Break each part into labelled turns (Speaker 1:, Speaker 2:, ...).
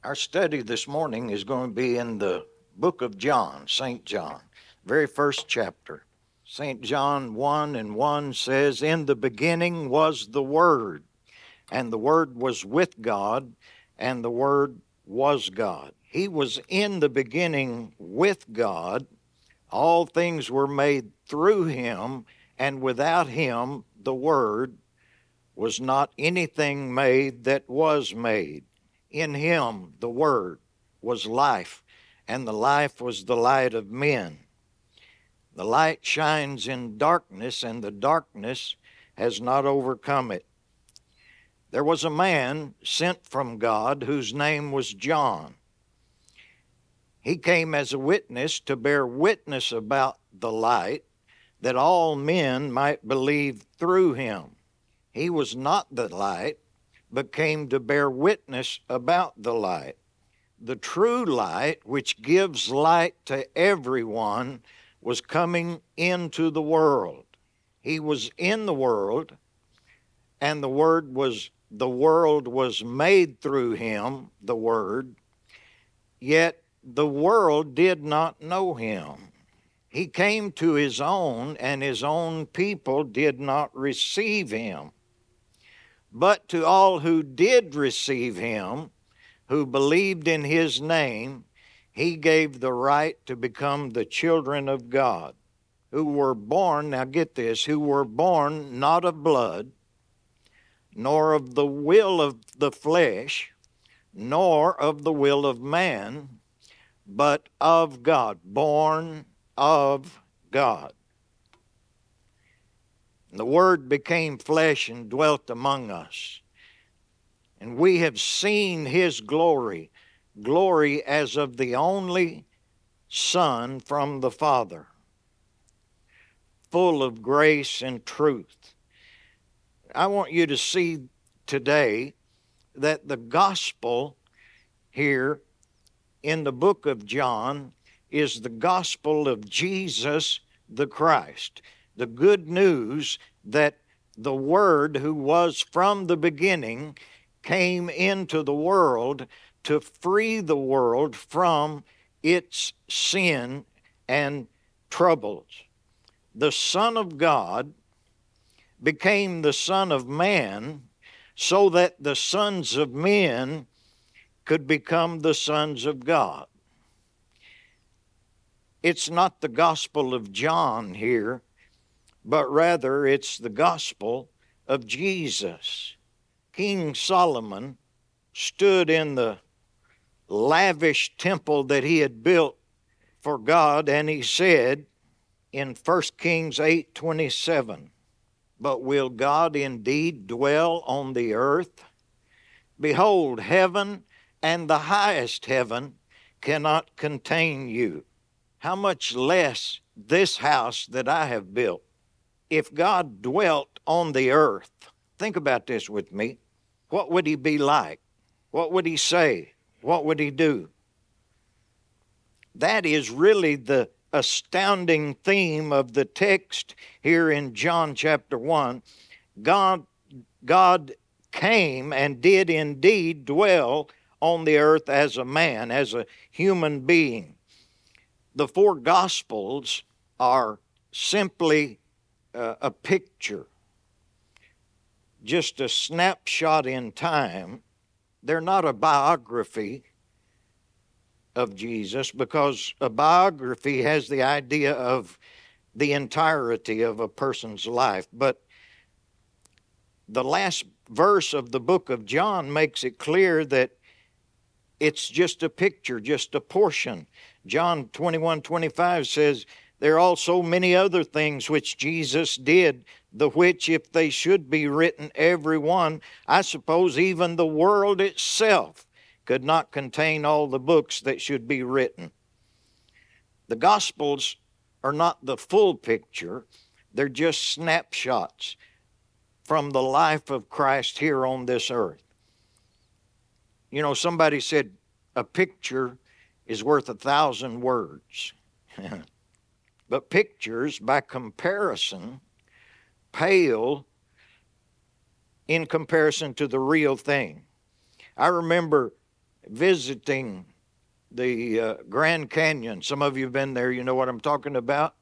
Speaker 1: Our study this morning is going to be in the book of John, St. John, very first chapter. St. John 1 and 1 says, "In the beginning was the Word, and the Word was with God, and the Word was God. He was in the beginning with God. All things were made through him, and without him, the Word, was not anything made that was made. In him, the Word, was life, and the life was the light of men. The light shines in darkness, and the darkness has not overcome it. There was a man sent from God whose name was John. He came as a witness to bear witness about the light, that all men might believe through him. He was not the light, but came to bear witness about the light. The true light, which gives light to everyone, was coming into the world. He was in the world, and the world was made through him, the Word, yet the world did not know him. He came to his own, and his own people did not receive him. But to all who did receive him, who believed in his name, he gave the right to become the children of God, who were born, now get this, who were born not of blood, nor of the will of the flesh, nor of the will of man, but of God, born of God. And the Word became flesh and dwelt among us. And we have seen his glory, glory as of the only Son from the Father, full of grace and truth. I want you to see today that the gospel here in the book of John is the gospel of Jesus the Christ, the good news that the Word who was from the beginning came into the world to free the world from its sin and troubles. The Son of God became the Son of Man so that the sons of men could become the sons of God. It's not the gospel of John here, but rather it's the gospel of Jesus. King Solomon stood in the lavish temple that he had built for God, and he said in 1 Kings 8:27, "But will God indeed dwell on the earth? Behold, heaven and the highest heaven cannot contain you. How much less this house that I have built? If God dwelt on the earth," think about this with me, what would he be like? What would he say? What would he do? That is really the astounding theme of the text here in John chapter 1. God came and did indeed dwell on the earth as a man, as a human being. The four Gospels are simply a picture, just a snapshot in time. They're not a biography of Jesus, because a biography has the idea of the entirety of a person's life. But the last verse of the book of John makes it clear that it's just a picture, just a portion. John 21:25 says, "There are also many other things which Jesus did, the which if they should be written every one, I suppose even the world itself could not contain all the books that should be written." The Gospels are not the full picture, they're just snapshots from the life of Christ here on this earth. You know, somebody said a picture is worth 1,000 words. But pictures, by comparison, pale in comparison to the real thing. I remember visiting the Grand Canyon. Some of you have been there, you know what I'm talking about.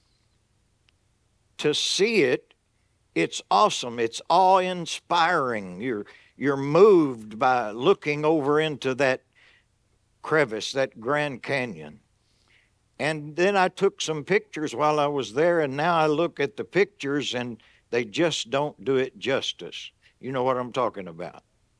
Speaker 1: To see it, it's awesome. It's awe-inspiring. You're moved by looking over into that crevice, that Grand Canyon. And then I took some pictures while I was there, and now I look at the pictures and they just don't do it justice. You know what I'm talking about.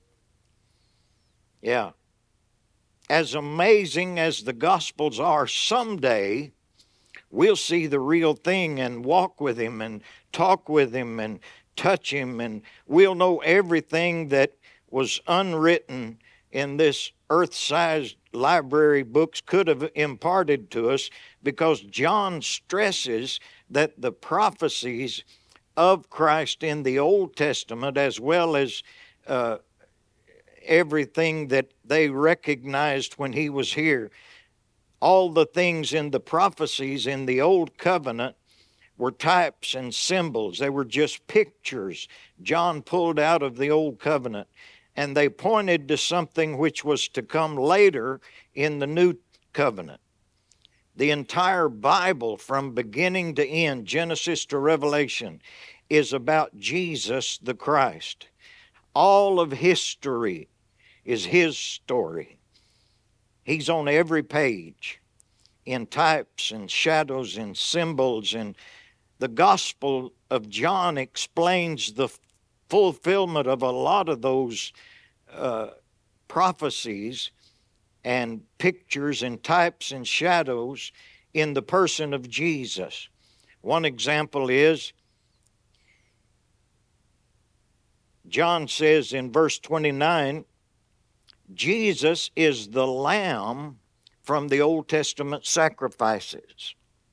Speaker 1: Yeah. As amazing as the Gospels are, someday we'll see the real thing and walk with Him and talk with Him and touch Him, and we'll know everything that was unwritten in this earth-sized library books could have imparted to us, because John stresses that the prophecies of Christ in the Old Testament, as well as everything that they recognized when He was here, all the things in the prophecies in the Old Covenant were types and symbols. They were just pictures John pulled out of the Old Covenant, and they pointed to something which was to come later in the New Covenant. The entire Bible, from beginning to end, Genesis to Revelation, is about Jesus the Christ. All of history is His story. He's on every page in types and shadows and symbols, and the Gospel of John explains the fulfillment of a lot of those prophecies and pictures and types and shadows in the person of Jesus. One example is, John says in verse 29, Jesus is the Lamb from the Old Testament sacrifices.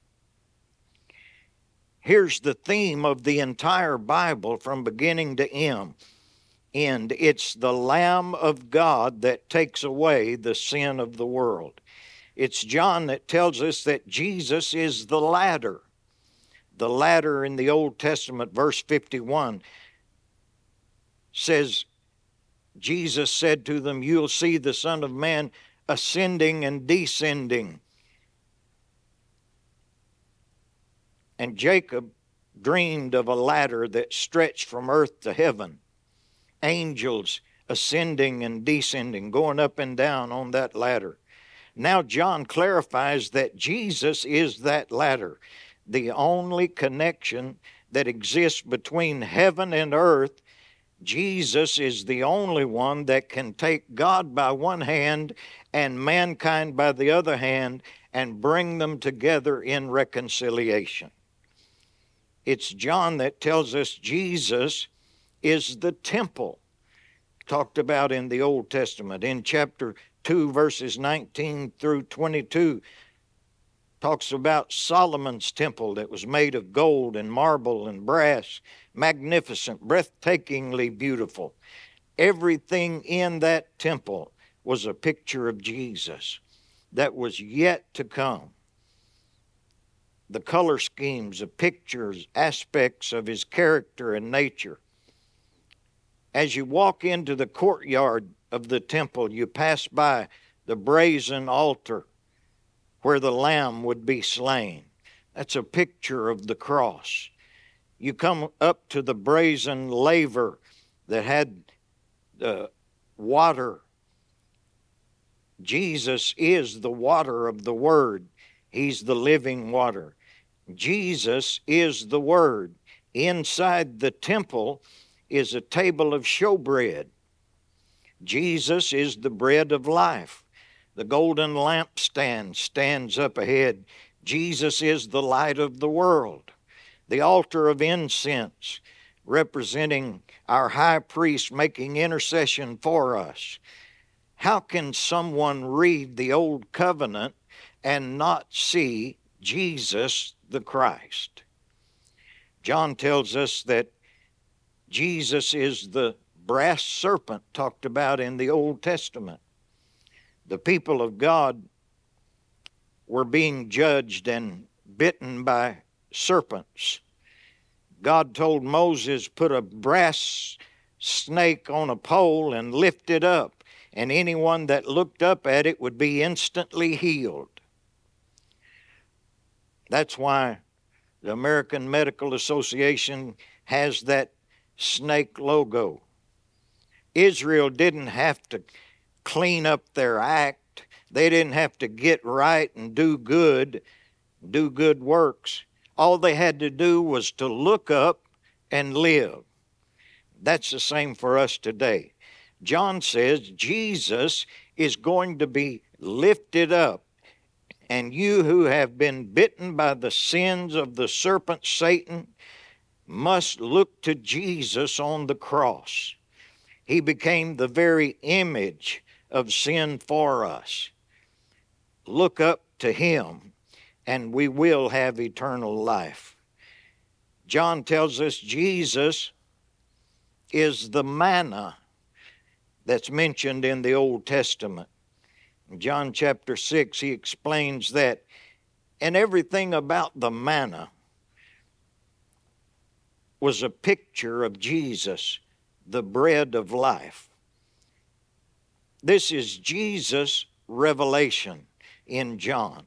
Speaker 1: Here's the theme of the entire Bible from beginning to end. It's the Lamb of God that takes away the sin of the world. It's John that tells us that Jesus is the ladder. The ladder in the Old Testament, verse 51, says, Jesus said to them, "You'll see the Son of Man ascending and descending." And Jacob dreamed of a ladder that stretched from earth to heaven. Angels ascending and descending, going up and down on that ladder. Now John clarifies that Jesus is that ladder, the only connection that exists between heaven and earth. Jesus is the only one that can take God by one hand and mankind by the other hand and bring them together in reconciliation. It's John that tells us Jesus is the temple talked about in the Old Testament. In chapter 2, verses 19 through 22, talks about Solomon's temple that was made of gold and marble and brass, magnificent, breathtakingly beautiful. Everything in that temple was a picture of Jesus that was yet to come. The color schemes, the pictures, aspects of His character and nature. As you walk into the courtyard of the temple, you pass by the brazen altar where the Lamb would be slain. That's a picture of the cross. You come up to the brazen laver that had the water. Jesus is the water of the Word. He's the living water. Jesus is the Word. Inside the temple is a table of showbread. Jesus is the bread of life. The golden lampstand stands up ahead. Jesus is the light of the world. The altar of incense, representing our high priest making intercession for us. How can someone read the Old Covenant and not see Jesus the Christ? John tells us that Jesus is the brass serpent talked about in the Old Testament. The people of God were being judged and bitten by serpents. God told Moses, put a brass snake on a pole and lift it up. and anyone that looked up at it would be instantly healed. That's why the American Medical Association has that snake logo. Israel didn't have to clean up their act. They didn't have to get right and do good works. All they had to do was to look up and live. That's the same for us today. John says Jesus is going to be lifted up, and you who have been bitten by the sins of the serpent Satan must look to Jesus on the cross. He became the very image of sin for us. Look up to him, and we will have eternal life. John tells us Jesus is the manna that's mentioned in the Old Testament. In John chapter 6, he explains that, and everything about the manna was a picture of Jesus, the bread of life. This is Jesus' revelation in John.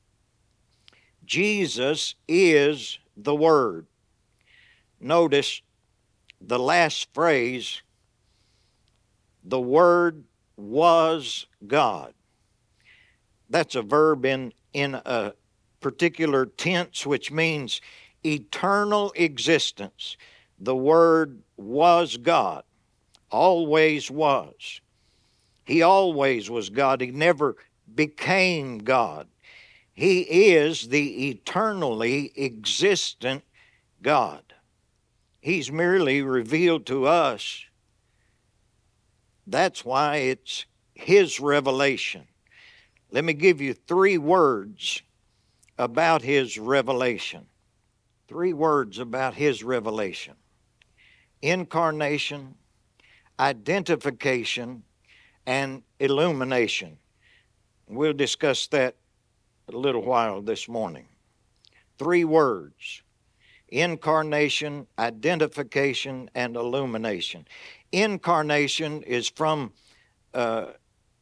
Speaker 1: Jesus is the Word. Notice the last phrase, the Word was God. That's a verb in a particular tense, which means eternal existence. The Word was God, always was. He always was God. He never became God. He is the eternally existent God. He's merely revealed to us. That's why it's his revelation. Let me give you 3 words about his revelation. 3 words about his revelation: incarnation, identification, and illumination. We'll discuss that a little while this morning. 3 words: incarnation, identification, and illumination. Incarnation is from the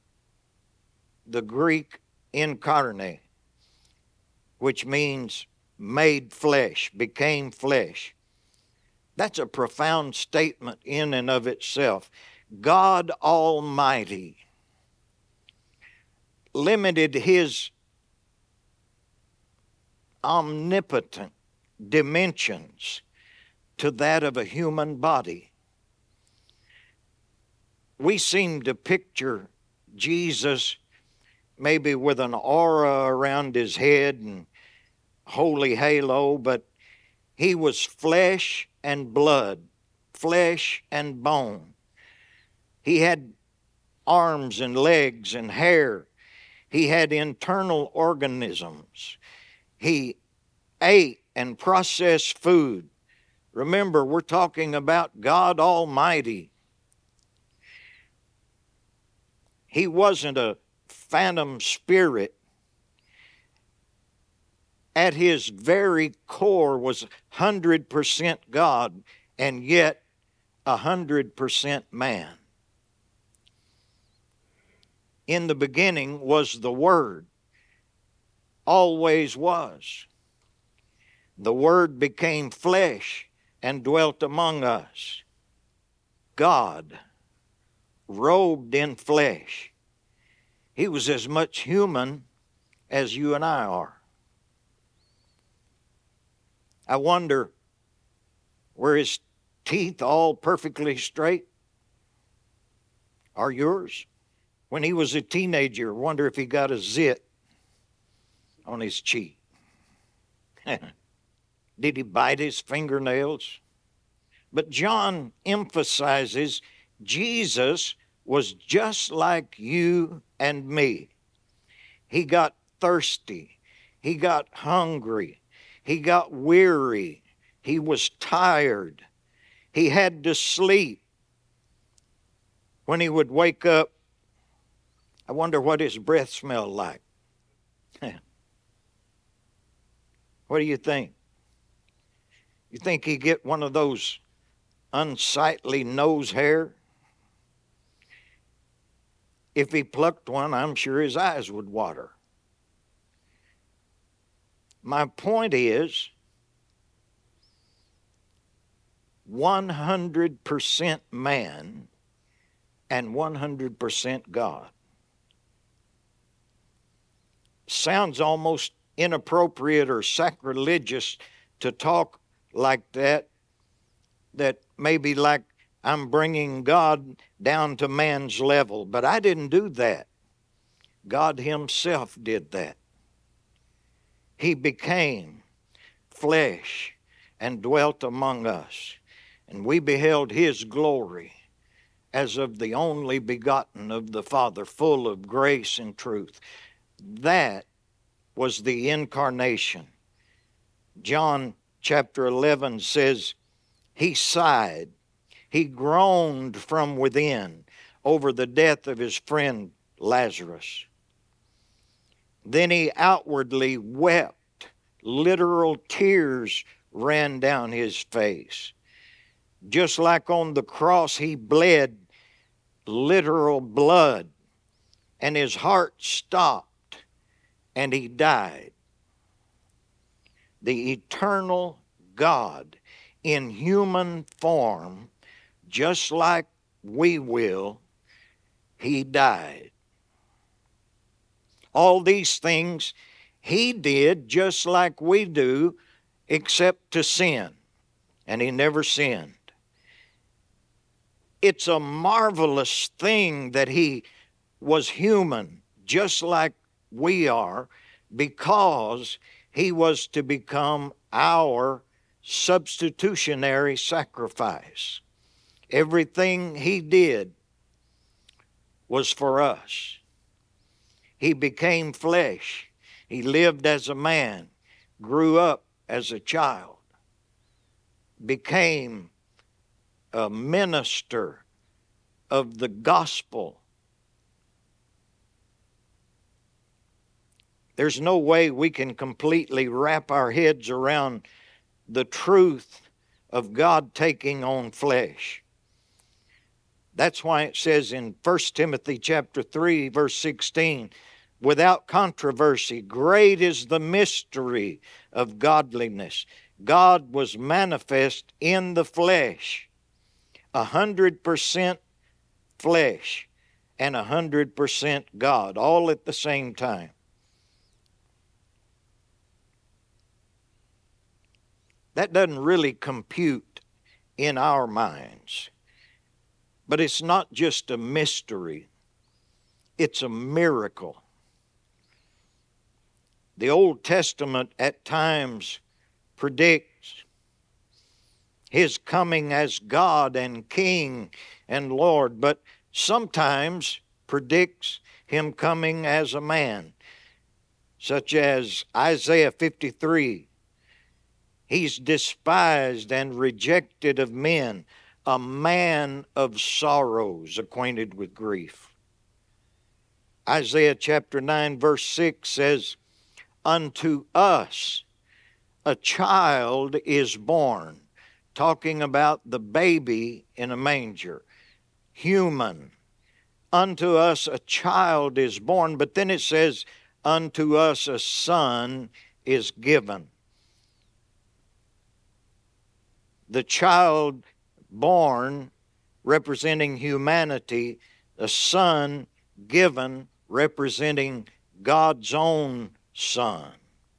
Speaker 1: Greek incarne, which means made flesh, became flesh. That's a profound statement in and of itself. God Almighty limited his omnipotent dimensions to that of a human body. We seem to picture Jesus maybe with an aura around his head and holy halo, but he was flesh and blood, flesh and bone. He had arms and legs and hair. He had internal organisms. He ate and processed food. Remember, we're talking about God Almighty. He wasn't a phantom spirit. At his very core was 100% God and yet 100% man. In the beginning was the Word, always was. The Word became flesh and dwelt among us. God, robed in flesh. He was as much human as you and I are. I wonder, were his teeth all perfectly straight? Are yours? When he was a teenager, wonder if he got a zit on his cheek. Did he bite his fingernails? But John emphasizes Jesus was just like you and me. He got thirsty. He got hungry. He got weary. He was tired. He had to sleep. When he would wake up, I wonder what his breath smelled like. What do you think? You think he'd get one of those unsightly nose hair? If he plucked one, I'm sure his eyes would water. My point is 100% man and 100% God. Sounds almost inappropriate or sacrilegious to talk like that maybe like I'm bringing God down to man's level. But I didn't do that. God himself did that. He became flesh and dwelt among us, and we beheld his glory as of the only begotten of the Father, full of grace and truth. That was the incarnation. John chapter 11 says, he sighed, he groaned from within over the death of his friend Lazarus. Then he outwardly wept. Literal tears ran down his face. Just like on the cross, he bled literal blood, and his heart stopped, and he died. The eternal God in human form, just like we will, he died. All these things he did just like we do, except to sin, and he never sinned. It's a marvelous thing that he was human, just like we are, because he was to become our substitutionary sacrifice. Everything he did was for us. He became flesh. He lived as a man, grew up as a child, became a minister of the gospel. There's no way we can completely wrap our heads around the truth of God taking on flesh. That's why it says in 1 Timothy chapter 3, verse 16, without controversy, great is the mystery of godliness. God was manifest in the flesh, 100% flesh and 100% God, all at the same time. That doesn't really compute in our minds. But it's not just a mystery, it's a miracle. The Old Testament at times predicts his coming as God and King and Lord, but sometimes predicts him coming as a man, such as Isaiah 53. He's despised and rejected of men, a man of sorrows, acquainted with grief. Isaiah chapter 9, verse 6 says, unto us a child is born, talking about the baby in a manger, human. Unto us a child is born, but then it says, unto us a son is given. The child born representing humanity, a son given representing God's own Son.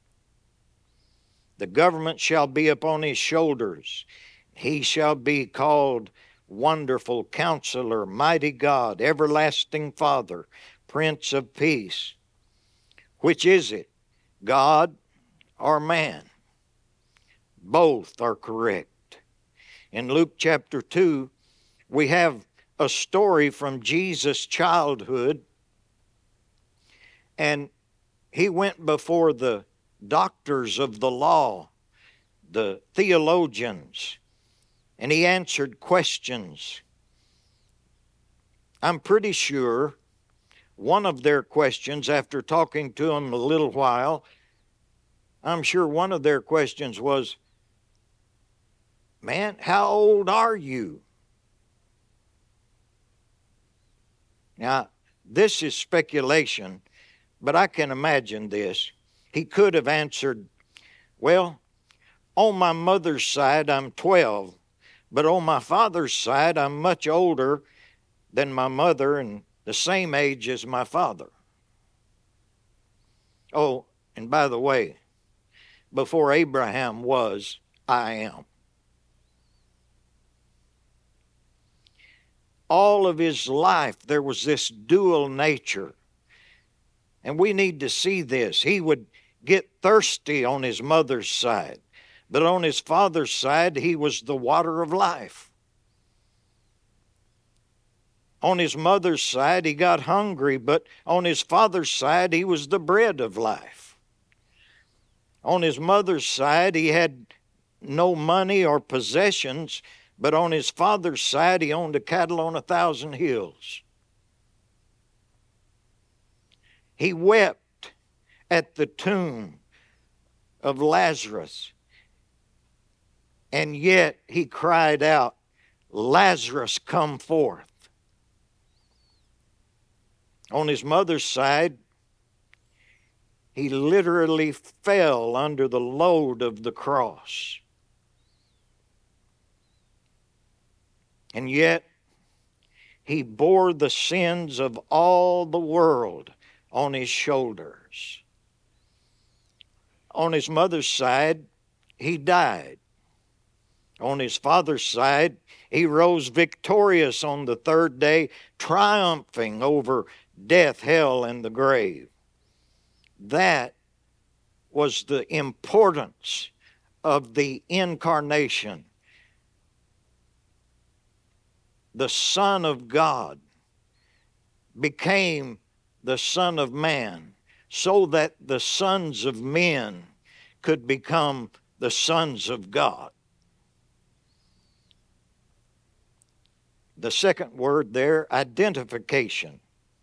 Speaker 1: The government shall be upon his shoulders. He shall be called Wonderful Counselor, Mighty God, Everlasting Father, Prince of Peace. Which is it, God or man? Both are correct. In Luke chapter 2, we have a story from Jesus' childhood, and he went before the doctors of the law, the theologians, and he answered questions. I'm pretty sure one of their questions, after talking to him a little while, I'm sure one of their questions was, man, how old are you? Now, This is speculation, but I can imagine this. He could have answered, well, on my mother's side, I'm 12, but on my father's side, I'm much older than my mother and the same age as my father. Oh, and by the way, before Abraham was, I am. All of his life, there was this dual nature. And we need to see this. He would get thirsty on his mother's side, but on his father's side, he was the water of life. On his mother's side, he got hungry, but on his father's side, he was the bread of life. On his mother's side, he had no money or possessions, but on his father's side, he owned a cattle on 1,000 hills. He wept at the tomb of Lazarus, and yet he cried out, Lazarus, come forth. On his mother's side, he literally fell under the load of the cross. And yet, he bore the sins of all the world on his shoulders. On his mother's side, he died. On his father's side, he rose victorious on the third day, triumphing over death, hell, and the grave. That was the importance of the incarnation. The Son of God became the Son of Man so that the sons of men could become the sons of God. The second word there, identification.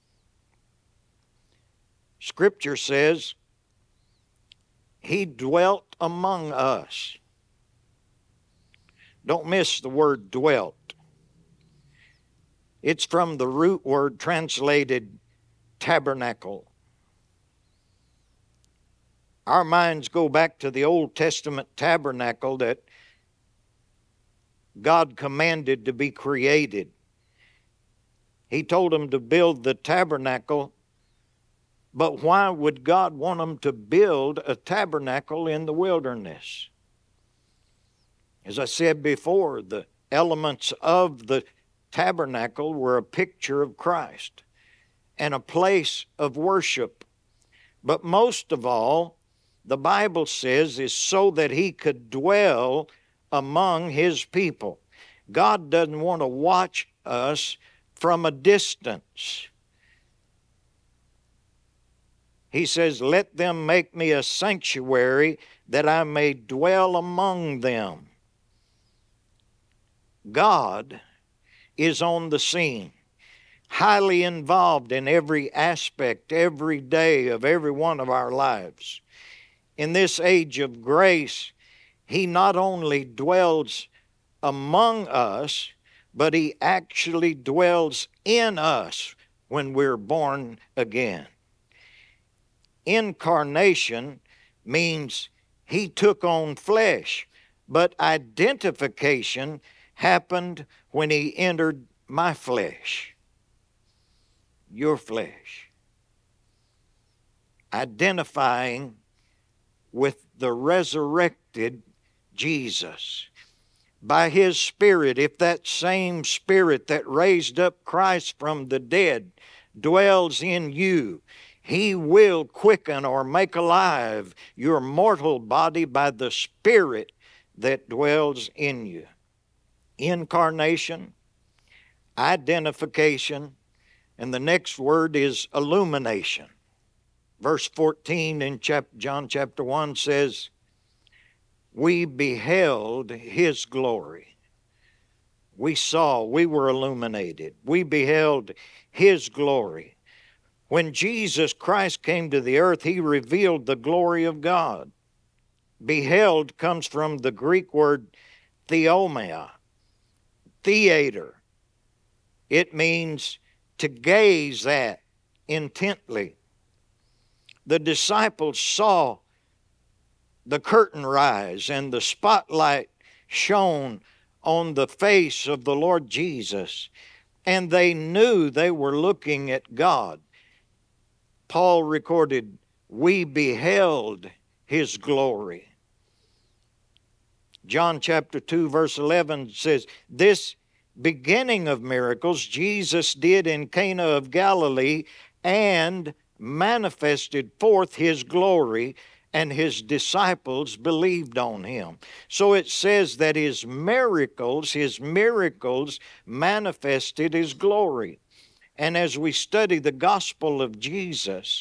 Speaker 1: Scripture says, He dwelt among us. Don't miss the word dwelt. It's from the root word translated tabernacle. Our minds go back to the Old Testament tabernacle that God commanded to be created. He told them to build the tabernacle, but why would God want them to build a tabernacle in the wilderness? As I said before, the elements of the tabernacle were a picture of Christ and a place of worship. But most of all, the Bible says, is so that He could dwell among His people. God doesn't want to watch us from a distance. He says, let them make me a sanctuary that I may dwell among them. God is on the scene, highly involved in every aspect, every day of every one of our lives. In this age of grace, He not only dwells among us, but He actually dwells in us when we're born again. Incarnation means He took on flesh, but identification happened when He entered my flesh, your flesh. Identifying with the resurrected Jesus. By His Spirit, if that same Spirit that raised up Christ from the dead dwells in you, He will quicken or make alive your mortal body by the Spirit that dwells in you. Incarnation, identification, and the next word is illumination. Verse 14 in John chapter 1 says, we beheld His glory. We saw, we were illuminated. We beheld His glory. When Jesus Christ came to the earth, He revealed the glory of God. Beheld comes from the Greek word theomia, theater. It means to gaze at, intently. The disciples saw the curtain rise and the spotlight shone on the face of the Lord Jesus, and they knew they were looking at God. Paul recorded, "We beheld his glory." John chapter 2 verse 11 says, "This beginning of miracles Jesus did in Cana of Galilee and manifested forth his glory, and his disciples believed on him." So it says that his miracles manifested his glory. And as we study the gospel of Jesus,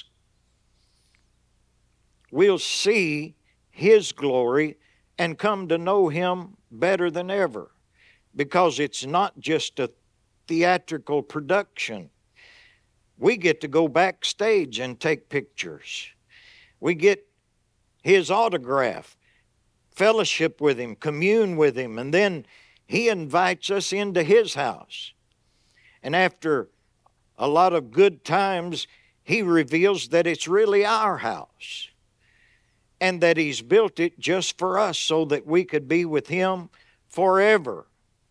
Speaker 1: we'll see his glory and come to know him better than ever, because it's not just a theatrical production. We get to go backstage and take pictures. We get his autograph, fellowship with him, commune with him, and then he invites us into his house. And after a lot of good times, he reveals that it's really our house, and that he's built it just for us so that we could be with him forever.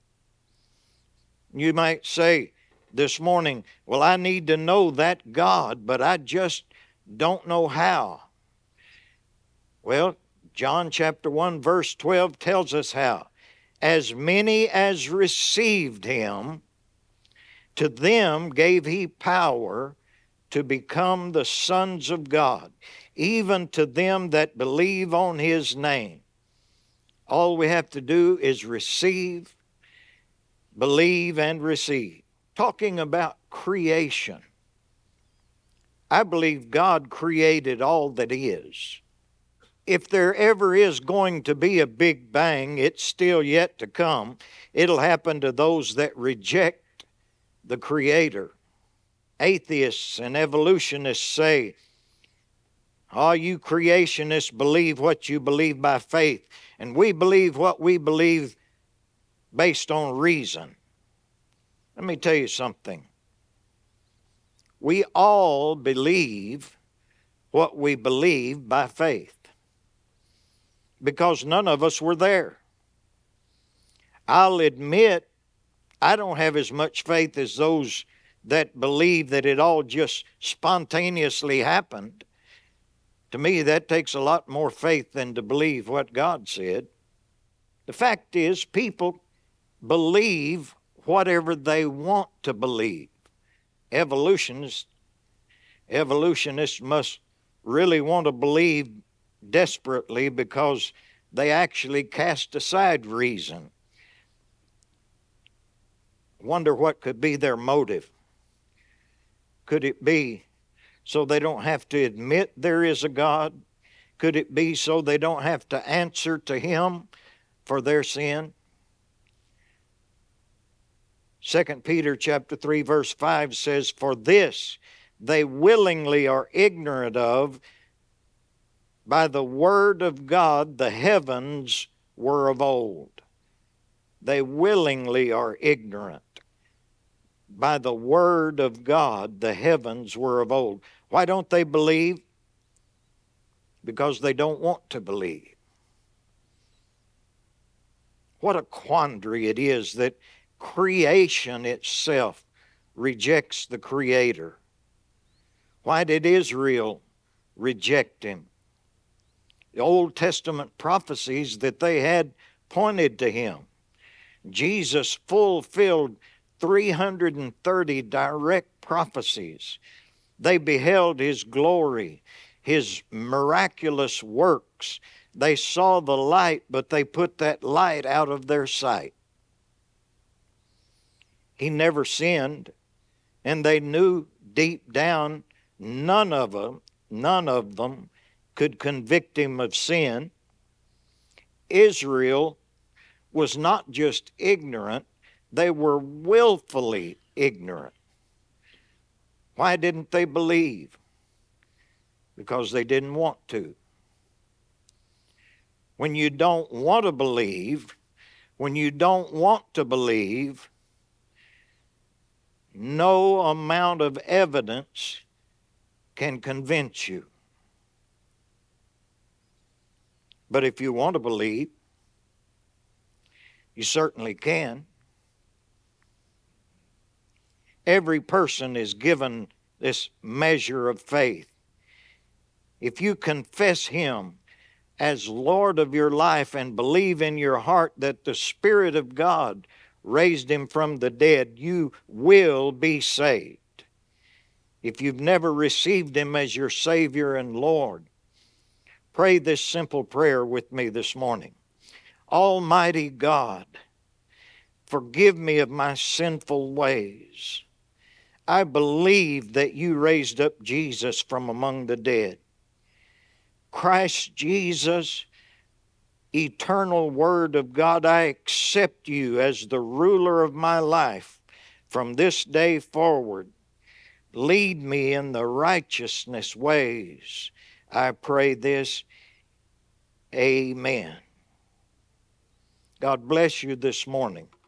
Speaker 1: You might say this morning, "Well, I need to know that God, but I just don't know how." Well, John chapter 1 verse 12 tells us how. "As many as received him, to them gave he power to become the sons of God, even to them that believe on his name." All we have to do is receive, believe, and receive. Talking about creation, I believe God created all that is. If there ever is going to be a big bang, it's still yet to come. It'll happen to those that reject the Creator. Atheists and evolutionists say, "All you creationists believe what you believe by faith, and we believe what we believe based on reason." Let me tell you something. We all believe what we believe by faith, because none of us were there. I'll admit I don't have as much faith as those that believe that it all just spontaneously happened. To me, that takes a lot more faith than to believe what God said. The fact is, people believe whatever they want to believe. Evolutionists must really want to believe desperately, because they actually cast aside reason. Wonder what could be their motive. Could it be so they don't have to admit there is a God? Could it be so they don't have to answer to him for their sin? 2 Peter chapter 3 verse 5 says, "For this they willingly are ignorant of, by the word of God the heavens were of old." They willingly are ignorant. By the word of God the heavens were of old. Why don't they believe? Because they don't want to believe. What a quandary it is that creation itself rejects the Creator. Why did Israel reject him? The Old Testament prophecies that they had pointed to him. Jesus fulfilled 330 direct prophecies. They beheld his glory, his miraculous works. They saw the light, but they put that light out of their sight. He never sinned, and they knew deep down none of them could convict him of sin. Israel was not just ignorant, they were willfully ignorant. Why didn't they believe? Because they didn't want to. When you don't want to believe, no amount of evidence can convince you. But if you want to believe, you certainly can. Every person is given this measure of faith. If you confess Him as Lord of your life and believe in your heart that the Spirit of God raised Him from the dead, you will be saved. If you've never received Him as your Savior and Lord, pray this simple prayer with me this morning. Almighty God, forgive me of my sinful ways. I believe that you raised up Jesus from among the dead. Christ Jesus, eternal Word of God, I accept you as the ruler of my life from this day forward. Lead me in the righteousness ways. I pray this. Amen. God bless you this morning.